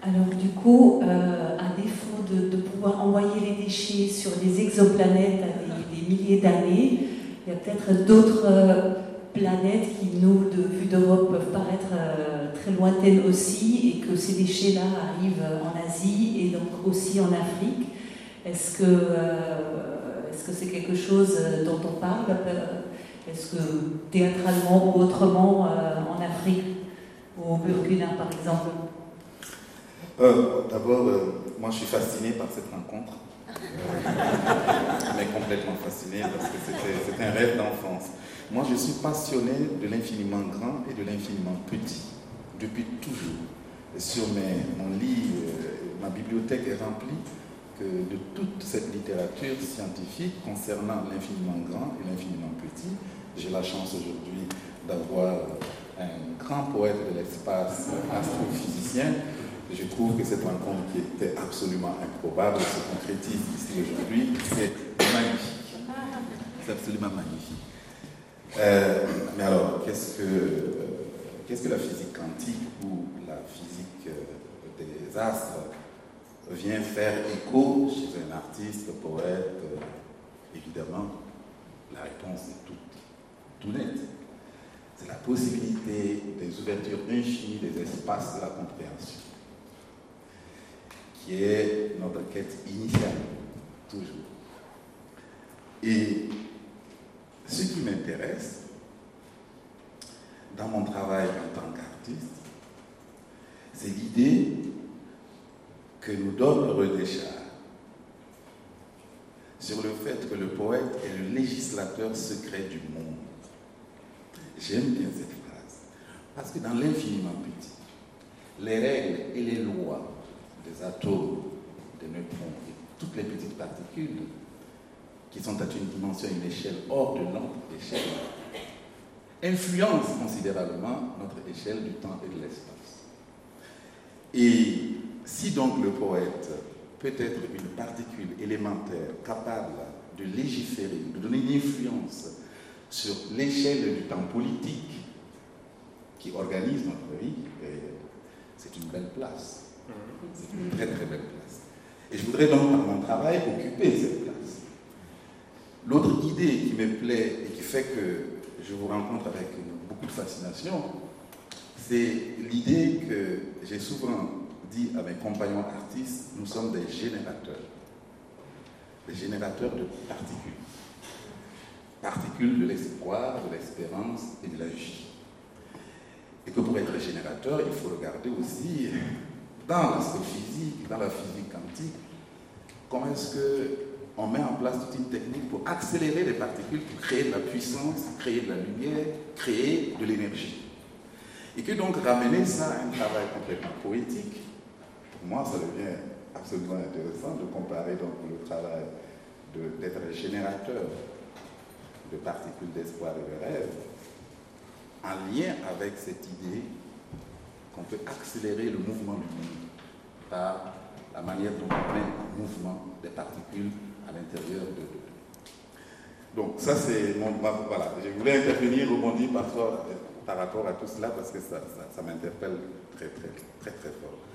Alors du coup, à défaut de pouvoir envoyer les déchets sur des exoplanètes à des milliers d'années, il y a peut-être d'autres planètes qui, nous, de vue d'Europe, peuvent paraître très lointaines aussi, et que ces déchets-là arrivent en Asie et donc aussi en Afrique. Est-ce que c'est quelque chose dont on parle? Est-ce que théâtralement ou autrement en Afrique ou au Burkina par exemple? D'abord, moi je suis fasciné par cette rencontre, mais complètement fasciné parce que c'était un rêve d'enfance. Moi je suis passionné de l'infiniment grand et de l'infiniment petit, depuis toujours. Et sur mon lit, ma bibliothèque est remplie de toute cette littérature scientifique concernant l'infiniment grand et l'infiniment petit. J'ai la chance aujourd'hui d'avoir un grand poète de l'espace, astrophysicien. Je trouve que cette rencontre qui était absolument improbable se concrétise ici aujourd'hui. C'est magnifique. C'est absolument magnifique. Mais alors, qu'est-ce que la physique quantique ou la physique des astres vient faire écho chez un artiste, poète? Évidemment, la réponse est tout nette. C'est la possibilité des ouvertures infinies des espaces de la compréhension, qui est notre quête initiale, toujours. Et ce qui m'intéresse dans mon travail en tant qu'artiste, c'est l'idée que nous donne René Char sur le fait que le poète est le législateur secret du monde. J'aime bien cette phrase, parce que dans l'infiniment petit, les règles et les lois des atomes, des neutrons et toutes les petites particules qui sont à une dimension et une échelle hors de notre échelle, influencent considérablement notre échelle du temps et de l'espace. Et si donc le poète peut être une particule élémentaire capable de légiférer, de donner une influence sur l'échelle du temps politique qui organise notre vie, c'est une belle place. C'est une très très belle place. Et je voudrais donc par mon travail occuper cette place. L'autre idée qui me plaît et qui fait que je vous rencontre avec beaucoup de fascination, c'est l'idée que j'ai souvent dit à mes compagnons artistes, nous sommes des générateurs de particules. Particules de l'espoir, de l'espérance et de la vie. Et que pour être générateur, il faut regarder aussi dans l'astrophysique, dans la physique quantique, comment est-ce qu'on met en place toute une technique pour accélérer les particules, pour créer de la puissance, créer de la lumière, créer de l'énergie. Et que donc ramener ça à un travail complètement poétique, pour moi ça devient absolument intéressant de comparer donc le travail d'être générateur de particules d'espoir et de rêve, en lien avec cette idée qu'on peut accélérer le mouvement du monde par la manière dont on met en mouvement des particules à l'intérieur de nous. Donc ça c'est voilà, je voulais intervenir, rebondir par rapport à tout cela parce que ça m'interpelle très très très très fort.